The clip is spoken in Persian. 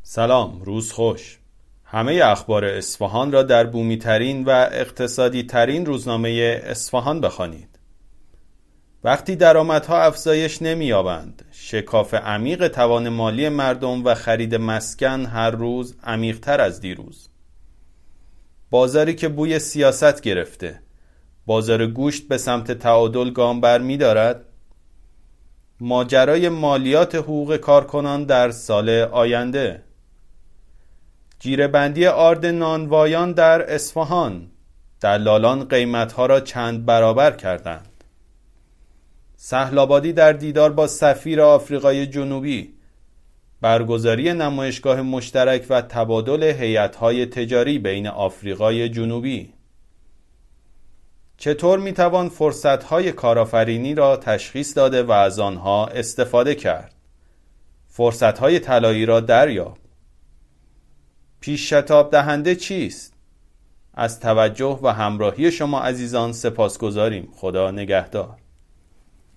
سلام، روز خوش. همه اخبار اصفهان را در بومی ترین و اقتصادی ترین روزنامه اصفهان بخوانید. وقتی درآمدها افزایش نمی‌یابند، شکاف عمیق توان مالی مردم و خرید مسکن هر روز عمیق‌تر از دیروز. بازاری که بوی سیاست گرفته، بازار گوشت به سمت تعادل گام بر می‌دارد. ماجرای مالیات حقوق کارکنان در سال آینده. جیره‌بندی آرد نانوایان در اصفهان، دلالان قیمتها را چند برابر کردند. سهل‌آبادی در دیدار با سفیر آفریقای جنوبی، برگزاری نمایشگاه مشترک و تبادل هیئت‌های تجاری بین آفریقای جنوبی. چطور میتوان فرصت‌های کارآفرینی را تشخیص داده و از آنها استفاده کرد؟ فرصت‌های طلایی را دریاب. پیش شتاب دهنده چیست؟ از توجه و همراهی شما عزیزان سپاسگزاریم. خدا نگهدار.